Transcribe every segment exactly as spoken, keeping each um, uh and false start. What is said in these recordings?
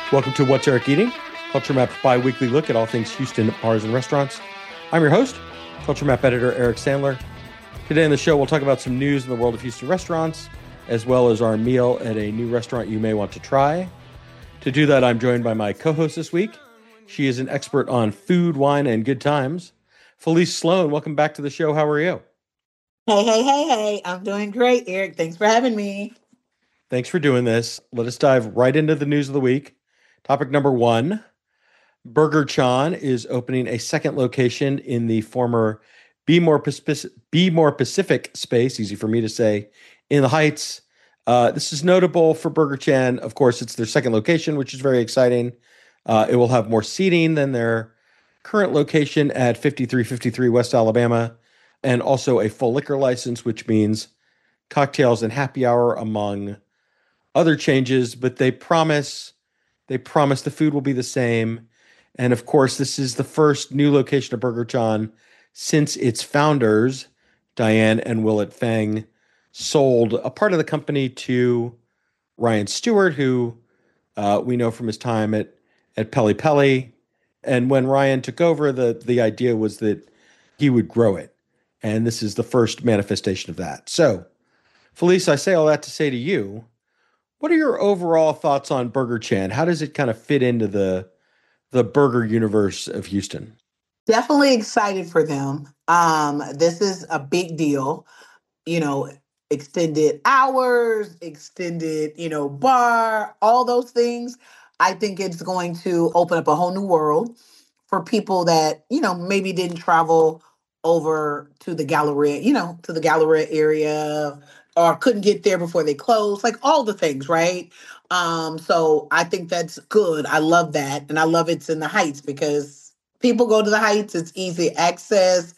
Welcome to What's Eric Eating, Culture Map's bi-weekly look at all things Houston bars and restaurants. I'm your host, Culture Map editor Eric Sandler. Today on the show, we'll talk about some news in the world of Houston restaurants, as well as our meal at a new restaurant you may want to try. To do that, I'm joined by my co-host this week. She is an expert on food, wine, and good times. Felice Sloan, welcome back to the show. How are you? Hey, hey, hey, hey. I'm doing great, Eric. Thanks for having me. Thanks for doing this. Let us dive right into the news of the week. Topic number one, Burger Chan is opening a second location in the former Be More Pacific, Be More Pacific space, easy for me to say, in the Heights. Uh, this is notable for Burger Chan. Of course, it's their second location, which is very exciting. Uh, it will have more seating than their current location at fifty-three fifty-three West Alabama, and also a full liquor license, which means cocktails and happy hour, among other changes. But they promise... They promise the food will be the same. And of course, this is the first new location of Burger Chan since its founders, Diane and Willett Fang, sold a part of the company to Ryan Stewart, who uh, we know from his time at, at Peli Peli. And when Ryan took over, the, the idea was that he would grow it. And this is the first manifestation of that. So, Felice, I say all that to say to you, what are your overall thoughts on Burger Chan? How does it kind of fit into the the burger universe of Houston? Definitely excited for them. Um, this is a big deal. You know, extended hours, extended, you know, bar, all those things. I think it's going to open up a whole new world for people that, you know, maybe didn't travel over to the Galleria, you know, to the Galleria area, or couldn't get there before they closed, like all the things, right? Um, so I think that's good. I love that. And I love it's in the Heights because people go to the Heights, it's easy access.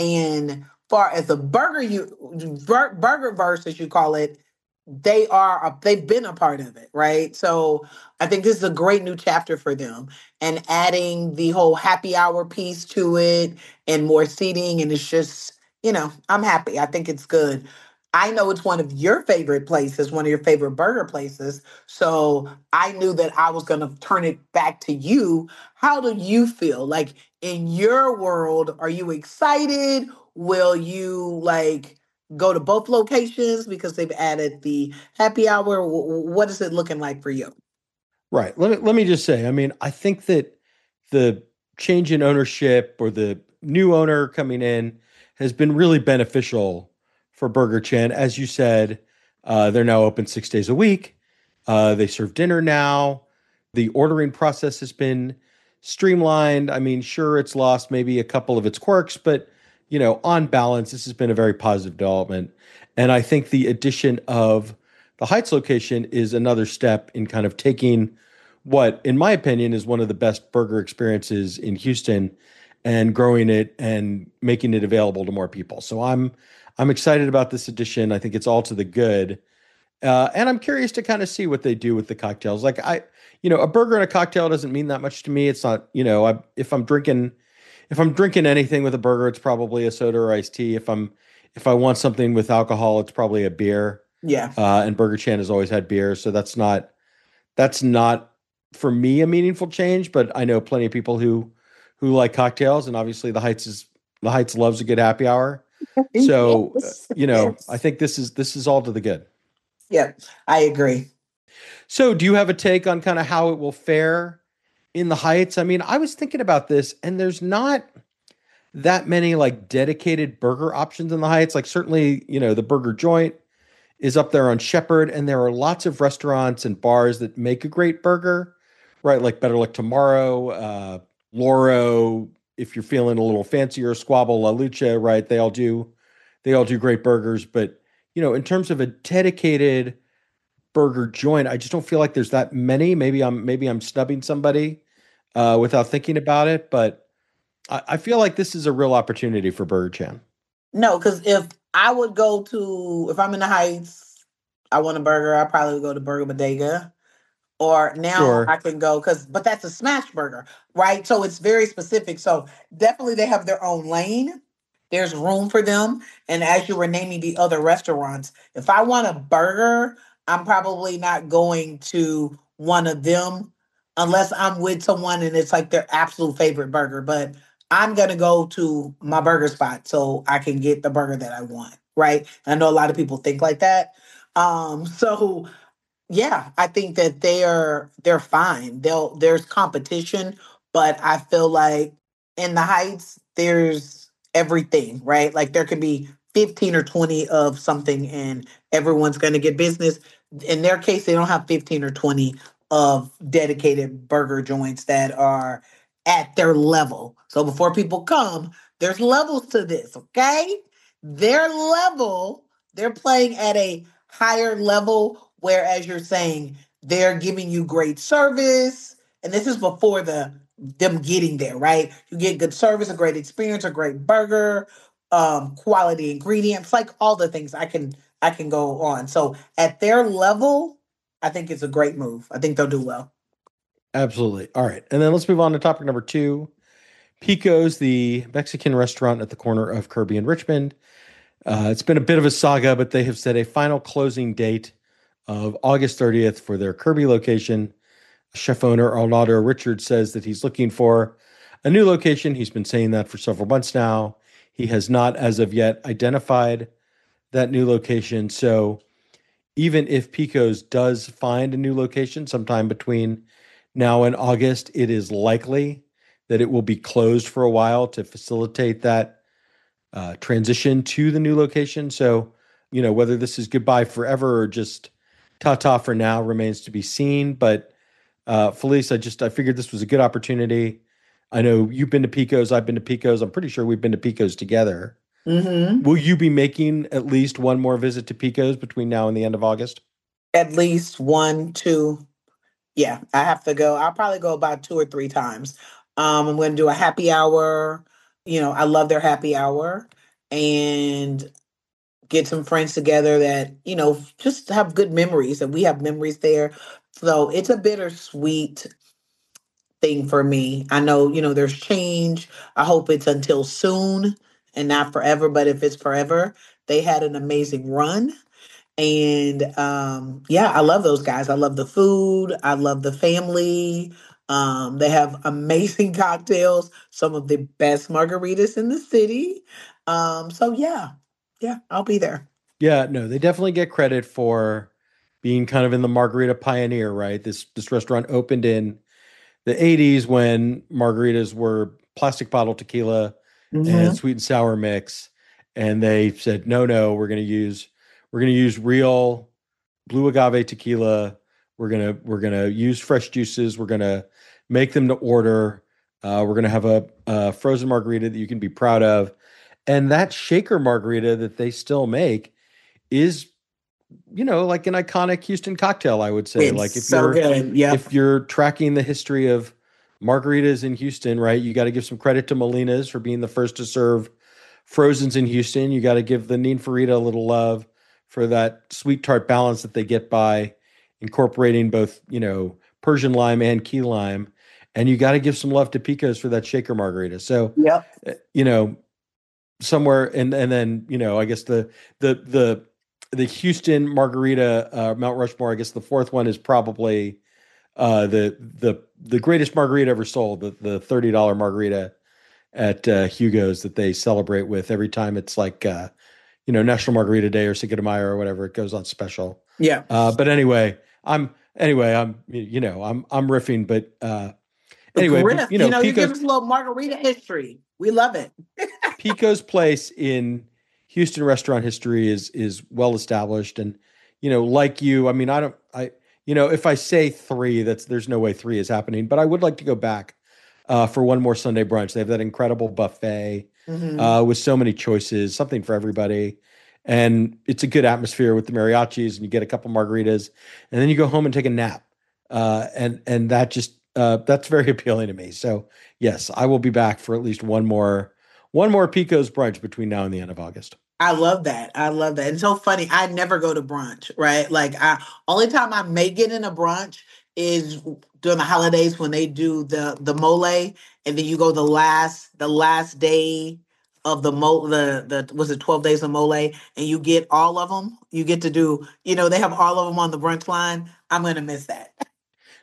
And far as the burger you bur- burger verse, as you call it, they are a, they've been a part of it, right? So I think this is a great new chapter for them, and adding the whole happy hour piece to it and more seating, and it's just, you know, I'm happy. I think it's good. I know it's one of your favorite places, one of your favorite burger places. So I knew that I was going to turn it back to you. How do you feel? Like in your world, are you excited? Will you like go to both locations because they've added the happy hour? W- What is it looking like for you? Right. Let me let me just say, I mean, I think that the change in ownership or the new owner coming in has been really beneficial for Burger Chan. As you said, uh, they're now open six days a week. Uh, they serve dinner now. The ordering process has been streamlined. I mean, sure, it's lost maybe a couple of its quirks, but you know, on balance, this has been a very positive development. And I think the addition of the Heights location is another step in kind of taking what, in my opinion, is one of the best burger experiences in Houston and growing it and making it available to more people. So I'm I'm excited about this addition. I think it's all to the good. Uh, and I'm curious to kind of see what they do with the cocktails. Like I, you know, a burger and a cocktail doesn't mean that much to me. It's not, you know, I, if I'm drinking, if I'm drinking anything with a burger, it's probably a soda or iced tea. If I'm, if I want something with alcohol, it's probably a beer. Yeah. Uh, and Burger Chan has always had beer, so that's not, that's not for me a meaningful change. But I know plenty of people who, who like cocktails, and obviously the Heights is the Heights loves a good happy hour. So, uh, Yes. you know, I Yes. think this is this is all to the good. Yeah, I agree. So, do you have a take on kind of how it will fare in the Heights? I mean, I was thinking about this, and there's not that many like dedicated burger options in the Heights. Like, certainly, you know, the Burger Joint is up there on Shepherd, and there are lots of restaurants and bars that make a great burger, right? Like Better Luck Tomorrow, uh, Loro. If you're feeling a little fancier, Squabble, La Lucha, right? They all do, they all do great burgers. But you know, in terms of a dedicated burger joint, I just don't feel like there's that many. Maybe I'm maybe I'm snubbing somebody uh, without thinking about it, but I, I feel like this is a real opportunity for Burger Chan. No, because if I would go to, if I'm in the Heights, I want a burger, I probably would go to Burger Bodega. Or now I Sure. can go because, but that's a smash burger, right? So it's very specific. So definitely they have their own lane. There's room for them. And as you were naming the other restaurants, if I want a burger, I'm probably not going to one of them unless I'm with someone and it's like their absolute favorite burger. But I'm gonna go to my burger spot so I can get the burger that I want. Right. I know a lot of people think like that. Um, so yeah, I think that they're they're fine. They'll There's competition, but I feel like in the Heights there's everything, right? Like there could be fifteen or twenty of something and everyone's going to get business. In their case, they don't have fifteen or twenty of dedicated burger joints that are at their level. So before people come, there's levels to this, okay? Their level, they're playing at a higher level, whereas you're saying they're giving you great service. And this is before the them getting there, right? You get good service, a great experience, a great burger, um, quality ingredients, like all the things I can I can go on. So at their level, I think it's a great move. I think they'll do well. Absolutely. All right. And then let's move on to topic number two. Pico's, the Mexican restaurant at the corner of Kirby and Richmond. Uh, it's been a bit of a saga, but they have set a final closing date of August thirtieth for their Kirby location. Chef owner Arnaldo Richards says that he's looking for a new location. He's been saying that for several months now. He has not, as of yet, identified that new location. So even if Pico's does find a new location sometime between now and August, it is likely that it will be closed for a while to facilitate that uh, transition to the new location. So, you know, whether this is goodbye forever or just ta-ta for now remains to be seen. But uh, Felice, I just I figured this was a good opportunity. I know you've been to Pico's, I've been to Pico's. I'm pretty sure we've been to Pico's together. Mm-hmm. Will you be making at least one more visit to Pico's between now and the end of August? At least one, two. Yeah, I have to go. I'll probably go about two or three times. Um, I'm going to do a happy hour. You know, I love their happy hour and get some friends together that, you know, just have good memories and we have memories there. So it's a bittersweet thing for me. I know, you know, there's change. I hope it's until soon and not forever, but if it's forever, they had an amazing run. And um, yeah, I love those guys. I love the food. I love the family. Um, they have amazing cocktails, some of the best margaritas in the city. Um, so yeah, yeah, I'll be there. Yeah, no, they definitely get credit for being kind of in the margarita pioneer, right? This this restaurant opened in the eighties when margaritas were plastic bottle tequila and Hmm. sweet and sour mix, and they said, "No, no, we're going to use we're going to use real blue agave tequila. We're gonna we're gonna use fresh juices. We're gonna make them to order. Uh, we're gonna have a, a frozen margarita that you can be proud of." And that shaker margarita that they still make is, you know, like an iconic Houston cocktail, I would say. It's Like if so you're good. Yep. if you're tracking the history of margaritas in Houston, right? You got to give some credit to Molina's for being the first to serve frozens in Houston. You got to give the Ninfarita a little love for that sweet tart balance that they get by incorporating both, you know, Persian lime and key lime. And you got to give some love to Pico's for that shaker margarita. So, Yep. uh, you know, somewhere and and then, you know, I guess the the the the Houston margarita, uh, Mount Rushmore, I guess the fourth one is probably uh, the the the greatest margarita ever sold, the the thirty dollar margarita at uh, Hugo's that they celebrate with every time it's like uh, you know, National Margarita Day or Cinco de Mayo or whatever. It goes on special. Yeah. Uh, but anyway, I'm anyway I'm you know I'm I'm riffing, but uh, anyway, but Griff, you you know, know, you give Pico's us a little margarita history. We love it. Pico's place in Houston restaurant history is is well established, and you know, like you, I mean, I don't, I, you know, if I say three, that's there's no way three is happening, but I would like to go back uh, for one more Sunday brunch. They have that incredible buffet Hmm. uh, with so many choices, something for everybody, and it's a good atmosphere with the mariachis, and you get a couple margaritas, and then you go home and take a nap, uh, and and that just uh, that's very appealing to me. So yes, I will be back for at least one more one more Pico's brunch between now and the end of August. I love that. I love that. It's so funny. I never go to brunch, right? Like I only time I may get in a brunch is during the holidays when they do the the mole, and then you go the last the last day of the mo the the was it twelve days of mole, and you get all of them. You get to do, you know, they have all of them on the brunch line. I'm gonna miss that.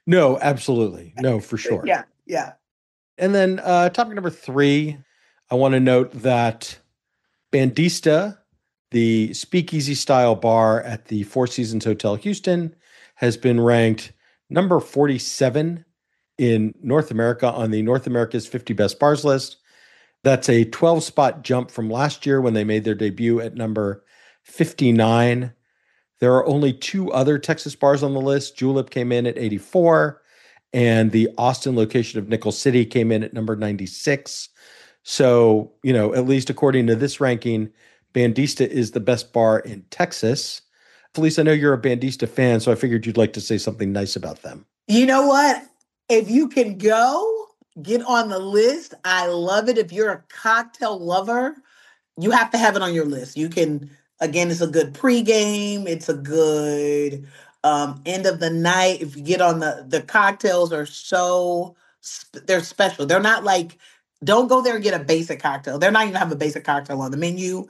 No, absolutely. No, for sure. Yeah, yeah. And then uh, topic number three, I want to note that Bandista, the speakeasy style bar at the Four Seasons Hotel Houston, has been ranked number forty-seven in North America on the North America's fifty Best Bars list. That's a twelve spot jump from last year when they made their debut at number fifty-nine. There are only two other Texas bars on the list. Julep came in at eighty-four, and the Austin location of Nickel City came in at number ninety-six. So, you know, at least according to this ranking, Bandista is the best bar in Texas. Felice, I know you're a Bandista fan, so I figured you'd like to say something nice about them. You know what? If you can go, get on the list. I love it. If you're a cocktail lover, you have to have it on your list. You can, again, it's a good pregame. It's a good um, end of the night. If you get on the, the cocktails are so, they're special. They're not like, don't go there and get a basic cocktail. They're not even have a basic cocktail on the menu.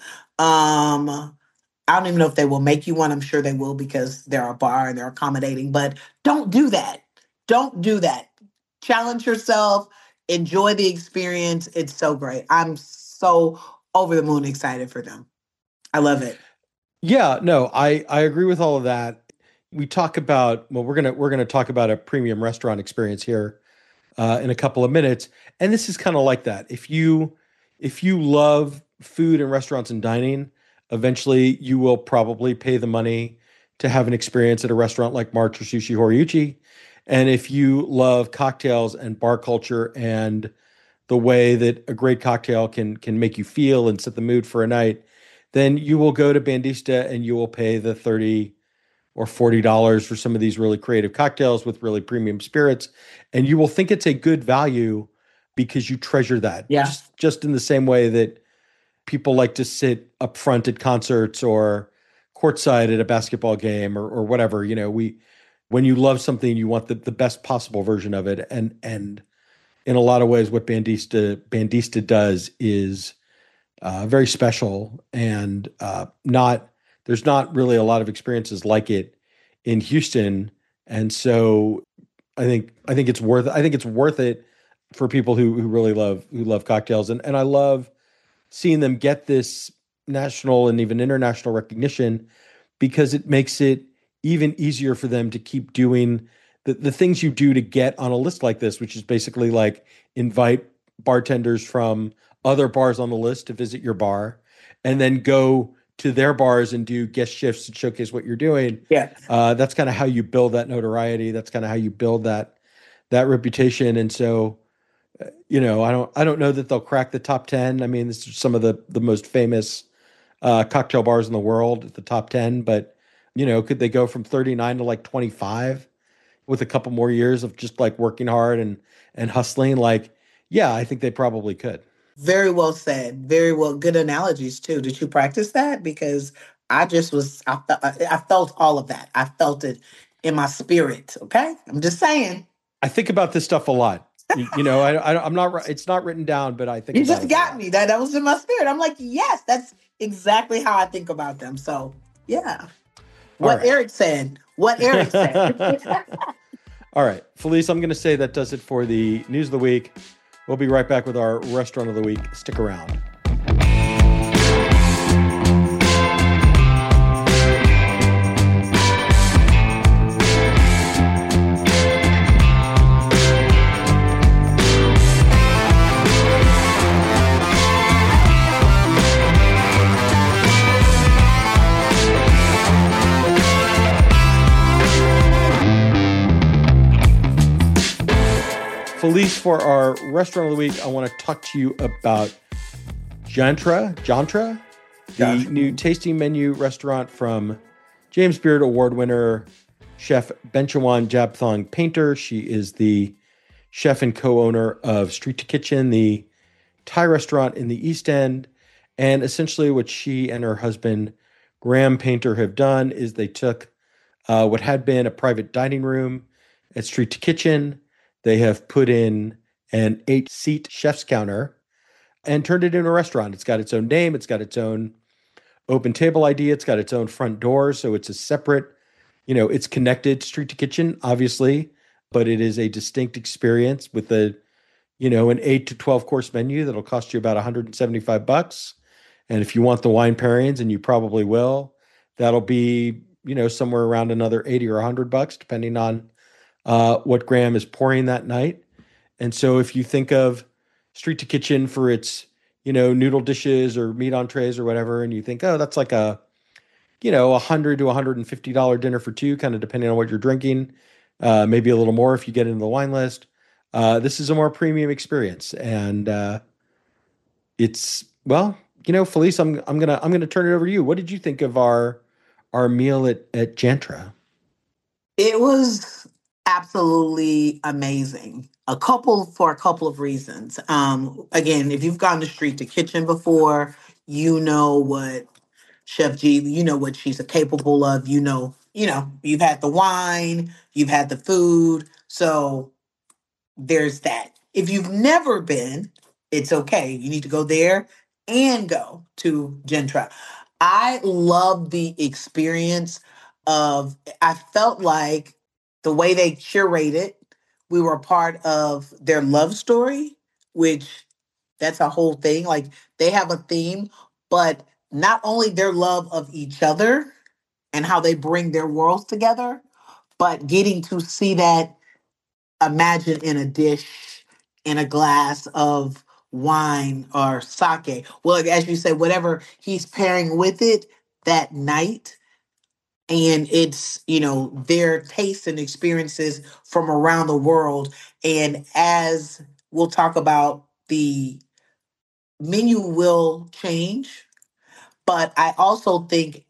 Um, I don't even know if they will make you one. I'm sure they will because they're a bar and they're accommodating, but don't do that. Don't do that. Challenge yourself. Enjoy the experience. It's so great. I'm so over the moon excited for them. I love it. Yeah, no, I, I agree with all of that. We talk about, well, we're gonna we're gonna talk about a premium restaurant experience here uh, in a couple of minutes, and this is kind of like that. If you if you love food and restaurants and dining, eventually you will probably pay the money to have an experience at a restaurant like March or Sushi Horiuchi. And if you love cocktails and bar culture and the way that a great cocktail can can make you feel and set the mood for a night, then you will go to Bandista and you will pay the thirty or forty dollars for some of these really creative cocktails with really premium spirits. And you will think it's a good value because you treasure that. Yeah. Just, just in the same way that people like to sit up front at concerts or courtside at a basketball game or, or whatever. You know, we when you love something, you want the, the best possible version of it. And and in a lot of ways, what Bandista Bandista does is uh, very special and uh, not there's not really a lot of experiences like it in Houston. And so I think I think it's worth I think it's worth it for people who who really love who love cocktails. And and I love seeing them get this national and even international recognition because it makes it even easier for them to keep doing the, the things you do to get on a list like this, which is basically like invite bartenders from other bars on the list to visit your bar and then go to their bars and do guest shifts and showcase what you're doing. Yeah. Uh, that's kind of how you build that notoriety. That's kind of how you build that, that reputation. And so, uh, you know, I don't, I don't know that they'll crack the top ten. I mean, this is some of the, the most famous uh, cocktail bars in the world at the top ten, but you know, could they go from thirty-nine to like twenty-five with a couple more years of just like working hard and, and hustling? Like, yeah, I think they probably could. Very well said. Very well. Good analogies too. Did you practice that? Because I just was, I, fe- I felt all of that. I felt it in my spirit. Okay. I'm just saying. I think about this stuff a lot. You, you know, I, I, I'm not, it's not written down, but I think You about just it got me. That, that was in my spirit. I'm like, yes, that's exactly how I think about them. So yeah. What right. Eric said. What Eric said. All right. Felice, I'm going to say that does it for the news of the week. We'll be right back with our restaurant of the week. Stick around. Felice, for our restaurant of the week, I want to talk to you about Jantra, Jantra, the Gotcha. new tasting menu restaurant from James Beard Award winner chef Benchawan Jabthong Painter. She is the chef and co-owner of Street to Kitchen, the Thai restaurant in the East End. And essentially what she and her husband, Graham Painter, have done is they took uh, what had been a private dining room at Street to Kitchen. They have put in an eight-seat chef's counter and turned it into a restaurant. It's got its own name. It's got its own open table I D. It's got its own front door. So it's a separate, you know, it's connected Street to Kitchen, obviously, but it is a distinct experience with a, you know, an eight to twelve course menu that'll cost you about one hundred seventy-five bucks. And if you want the wine pairings, and you probably will, that'll be, you know, somewhere around another eighty or one hundred bucks, depending on uh, what Graham is pouring that night. And so if you think of Street to Kitchen for its, you know, noodle dishes or meat entrees or whatever, and you think, oh, that's like a, you know, a hundred to one hundred fifty dollar dinner for two, kind of depending on what you're drinking, uh, maybe a little more if you get into the wine list. Uh, this is a more premium experience, and uh, it's well, you know, Felice, I'm I'm gonna I'm gonna turn it over to you. What did you think of our our meal at at Jantra? It was absolutely amazing. A couple for a couple of reasons. Um, again, if you've gone to Street to Kitchen before, you know what Chef G, you know what she's capable of. You know, you know, you've had the wine, you've had the food. So there's that. If you've never been, it's okay. You need to go there and go to Gentra. I love the experience of, I felt like the way they curated, we were a part of their love story, which that's a whole thing. Like they have a theme, but not only their love of each other and how they bring their worlds together, but getting to see that imagine in a dish in a glass of wine or sake. Well, as you said, whatever he's pairing with it that night. And it's, you know, their tastes and experiences from around the world. And as we'll talk about, the menu will change. But I also think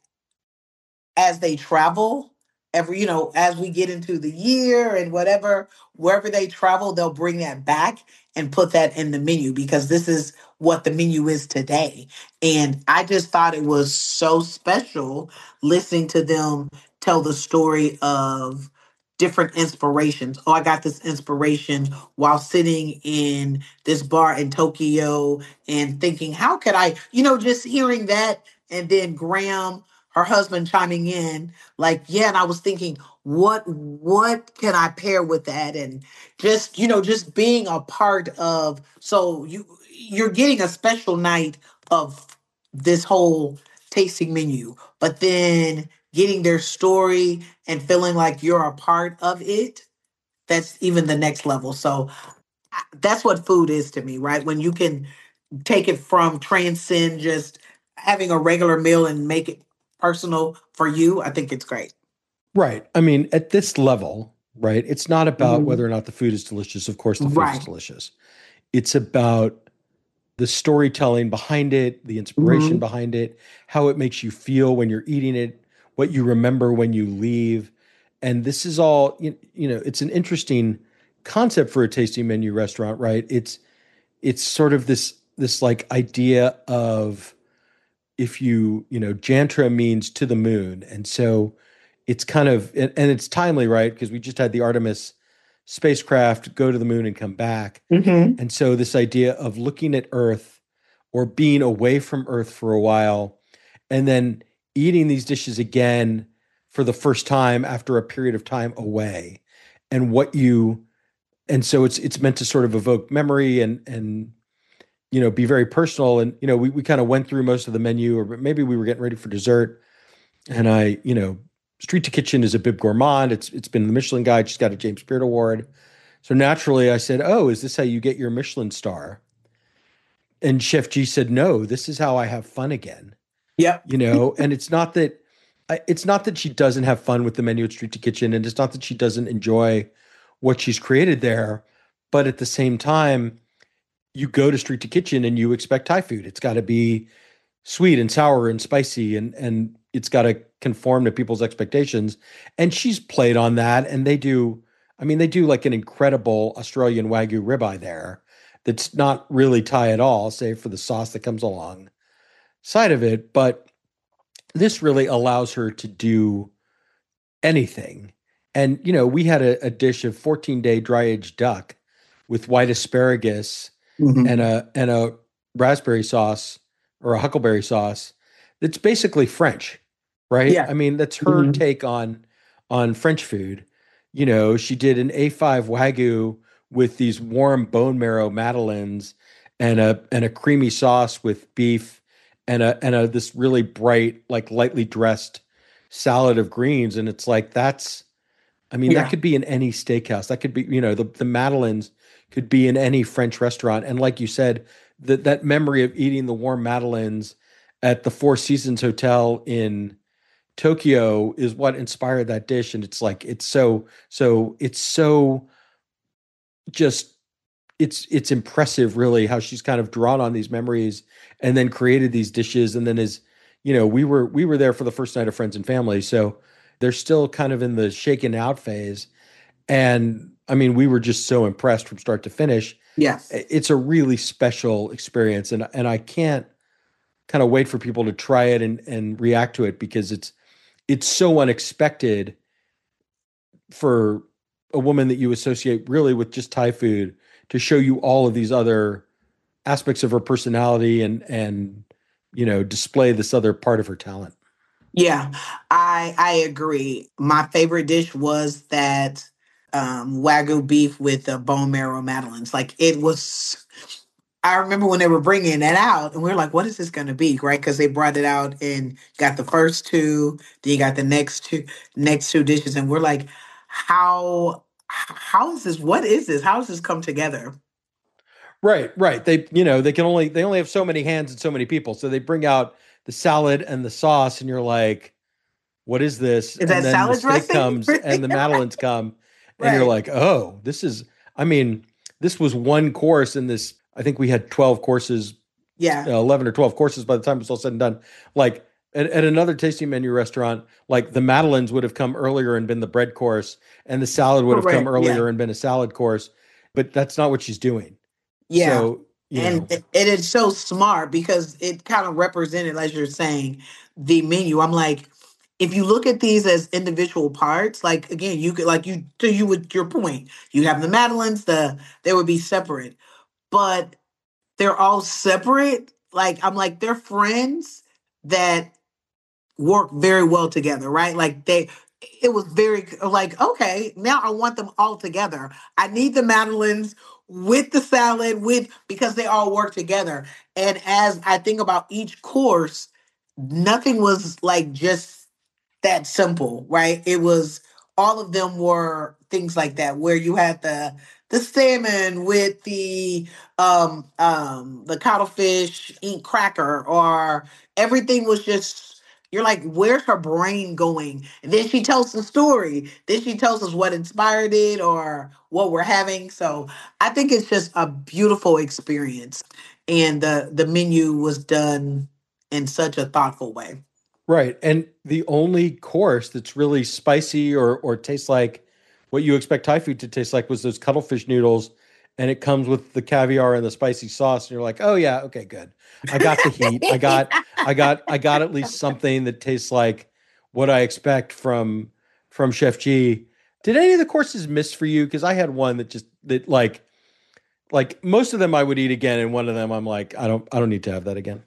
as they travel, every, you know, as we get into the year and whatever, wherever they travel, they'll bring that back and put that in the menu because this is what the menu is today. And I just thought it was so special listening to them tell the story of different inspirations. Oh, I got this inspiration while sitting in this bar in Tokyo and thinking, how could I, you know, just hearing that. And then Graham, her husband, chiming in like, yeah, and I was thinking, what what can I pair with that? And just, you know, just being a part of, so you you're getting a special night of this whole tasting menu, but then getting their story and feeling like you're a part of it, that's even the next level. So I- that's what food is to me, right? When you can take it from transcend just having a regular meal and make it personal for you, I think it's great. Right. I mean, at this level, right, it's not about Mhm. whether or not the food is delicious. Of course, the food is Right. delicious. It's about the storytelling behind it, the inspiration Hmm. behind it, how it makes you feel when you're eating it, what you remember when you leave. And this is all, you, you know, it's an interesting concept for a tasting menu restaurant, right? It's it's sort of this this like idea of if you, you know, Jantra means to the moon. And so it's kind of, and, and it's timely, right? Because we just had the Artemis spacecraft go to the moon and come back. Hmm. And so this idea of looking at Earth or being away from Earth for a while and then eating these dishes again for the first time after a period of time away and what you, and so it's it's meant to sort of evoke memory and and you know be very personal. And you know we, we kind of went through most of the menu, or maybe we were getting ready for dessert, and I, you know Street to Kitchen is a bib gourmand. It's it's been in the Michelin Guide. She's got a James Beard Award. So naturally I said, oh, is this how you get your Michelin star? And Chef G said, no, this is how I have fun again. Yep. You know, and it's not that I- it's not that she doesn't have fun with the menu at Street to Kitchen, and it's not that she doesn't enjoy what she's created there, but at the same time, you go to Street to Kitchen and you expect Thai food. It's got to be sweet and sour and spicy, and and it's got to conform to people's expectations. And she's played on that, and they do. I mean, they do like an incredible Australian Wagyu ribeye there. That's not really Thai at all, save for the sauce that comes along side of it. But this really allows her to do anything. And you know, we had a, a dish of fourteen day dry aged duck with white asparagus and Hmm. a and a raspberry sauce or a huckleberry sauce that's basically French, right? Yeah. I mean, that's her Hmm. take on on French food. You know, she did an A five Wagyu with these warm bone marrow madeleines and a and a creamy sauce with beef and a and a this really bright, like lightly dressed salad of greens. And it's like that's I mean, that Yeah. could be in any steakhouse. That could be, you know, the the madeleines could be in any French restaurant. And like you said, that that memory of eating the warm madeleines at the Four Seasons Hotel in Tokyo is what inspired that dish. And it's like it's so so it's so just it's it's impressive really how she's kind of drawn on these memories and then created these dishes and then is you know we were we were there for the first night of Friends and Family, so they're still kind of in the shaken out phase. And I mean, we were just so impressed from start to finish. Yes. It's a really special experience, and and I can't kind of wait for people to try it and and react to it because it's it's so unexpected for a woman that you associate really with just Thai food to show you all of these other aspects of her personality and and you know display this other part of her talent. Yeah, I I agree. My favorite dish was that um, wagyu beef with the bone marrow madeleines. Like it was. I remember when they were bringing that out, and we were like, "What is this going to be?" Right? Because they brought it out and got the first two, then you got the next two, next two dishes, and we're like, "How how is this? What is this? How does this come together?" Right, right. They, you know, they can only they only have so many hands and so many people. So they bring out the salad and the sauce, and you're like, "What is this?" Is And that then the salad steak dressing? comes and the madeleines come, and you're Right. like, "Oh, this is." I mean, this was one course in this. I think we had twelve courses, Yeah. uh, eleven or twelve courses by the time it was all said and done. Like at, at another tasting menu restaurant, like the madeleines would have come earlier and been the bread course, and the salad would have come Correct. Yeah. earlier and been a salad course. But that's not what she's doing. Yeah. So, you And know, it, it is so smart because it kind of represented, as you're saying, the menu. I'm like, if you look at these as individual parts, like again, you could like you to you with your point, you have the Madeleines, the they would be separate, but they're all separate. Like I'm like they're friends that work very well together, right? Like they, it was very like, okay, now I want them all together. I need the Madeleines with the salad, with because they all work together. And as I think about each course, nothing was like just that simple, right? It was all of them were things like that, where you had the the salmon with the um um the cuttlefish ink cracker, or everything was just you're like, where's her brain going? And then she tells the story. Then she tells us what inspired it or what we're having. So I think it's just a beautiful experience. And the the menu was done in such a thoughtful way. right. And the only course that's really spicy or or tastes like what you expect Thai food to taste like was those cuttlefish noodles. And it comes with the caviar and the spicy sauce. And you're like, oh yeah, okay, good. I got the heat. I got I got I got at least something that tastes like what I expect from from Chef G. Did any of the courses miss for you? Because I had one that just that like like most of them I would eat again, and one of them I'm like, I don't I don't need to have that again.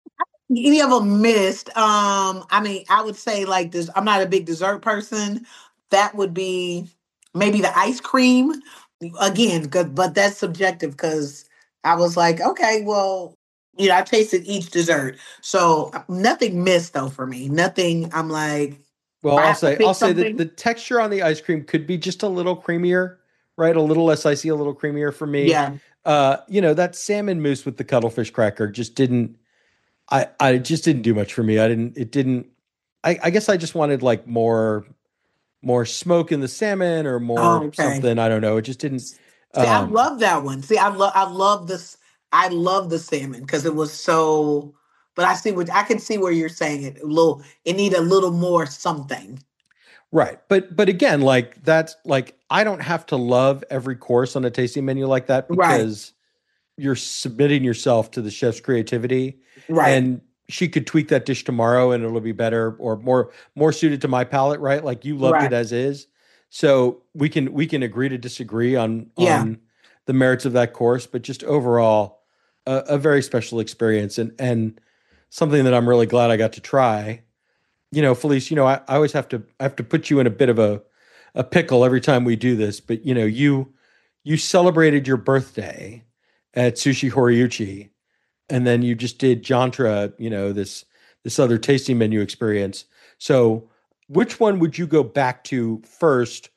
Any of them missed. Um, I mean, I would say like this. I'm not a big dessert person. That would be maybe the ice cream again, 'cause- but that's subjective because I was like, okay, well, you know, I tasted each dessert, so uh, nothing missed though for me. Nothing. I'm like, if Well, I I'll have to say I'll pick say that something, the texture on the ice cream could be just a little creamier, right? A little less icy, a little creamier for me. yeah. Uh, you know, that salmon mousse with the cuttlefish cracker just didn't I I just didn't do much for me. I didn't it didn't I, I guess I just wanted like more more smoke in the salmon or Oh, more okay. something. I don't know. It just didn't See, I um love that one. See, I love I love this. I love the salmon because it was so. But I see what I can see where you're saying it. A little, it need a little more something. right. But but again, like that's like I don't have to love every course on a tasting menu like that Right, because you're submitting yourself to the chef's creativity, right. and she could tweak that dish tomorrow and it'll be better or more more suited to my palate, right? Like you loved it Right. as is. So we can we can agree to disagree on Yeah. on the merits of that course, but just overall a, a very special experience and and something that I'm really glad I got to try. You know, Felice, you know, I, I always have to I have to put you in a bit of a a pickle every time we do this, but you know, you you celebrated your birthday at Sushi Horiuchi, and then you just did Jantra, you know, this this other tasting menu experience. So which one would you go back to first,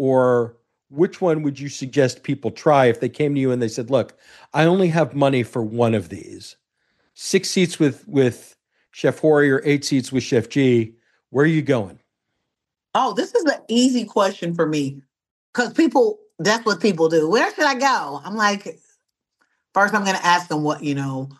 or which one would you suggest people try if they came to you and they said, look, I only have money for one of these. Six seats with with Chef Hori or eight seats with Chef G. Where are you going? Oh, this is an easy question for me because people, that's what people do. Where should I go? I'm like, first I'm going to ask them what, you know,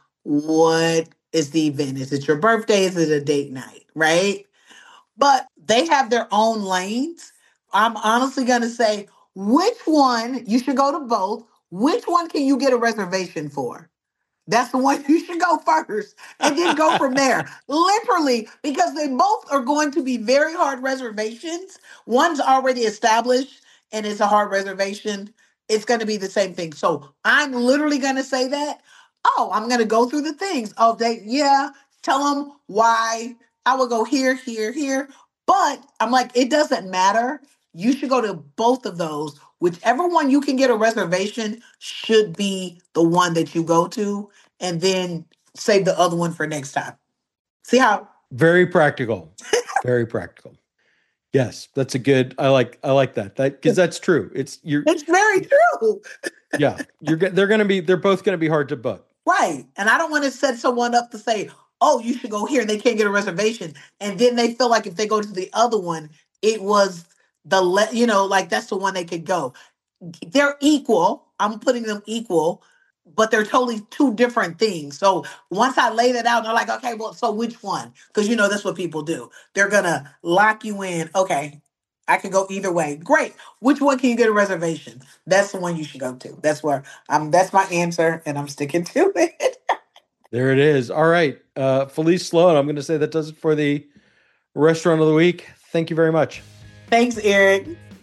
what is the event? Is it your birthday? Is it a date night? Right? But they have their own lanes. I'm honestly going to say, which one, you should go to both. Which one can you get a reservation for? That's the one you should go first and then go from there. Literally, because they both are going to be very hard reservations. One's already established and it's a hard reservation. It's going to be the same thing. So I'm literally going to say that. Oh, I'm going to go through the things. Oh, they, yeah, tell them why. I will go here, here, here. But I'm like, it doesn't matter. You should go to both of those. Whichever one you can get a reservation should be the one that you go to, and then save the other one for next time. See how? Very practical. Very practical. Yes, that's a good. I like. I like that. That because that's true. It's you're. It's very true. Yeah, you're. They're going to be. They're both going to be hard to book. Right, and I don't want to set someone up to say, "Oh, you should go here," and they can't get a reservation, and then they feel like if they go to the other one, it was the le- you know, like that's the one they could go. They're equal. I'm putting them equal, but they're totally two different things. So once I laid it out, they're like, okay, well, so which one? Because you know that's what people do. They're gonna lock you in. Okay, I can go either way. Great. Which one can you get a reservation? That's the one you should go to. That's where I'm. That's my answer, and I'm sticking to it. There it is. All right, uh, Felice Sloan. I'm going to say that does it for the restaurant of the week. Thank you very much. Thanks, Eric.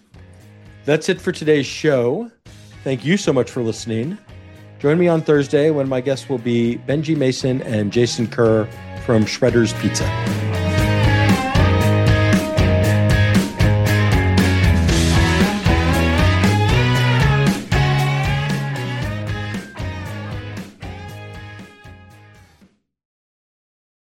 That's it for today's show. Thank you so much for listening. Join me on Thursday when my guests will be Benji Mason and Jason Kerr from Shredder's Pizza.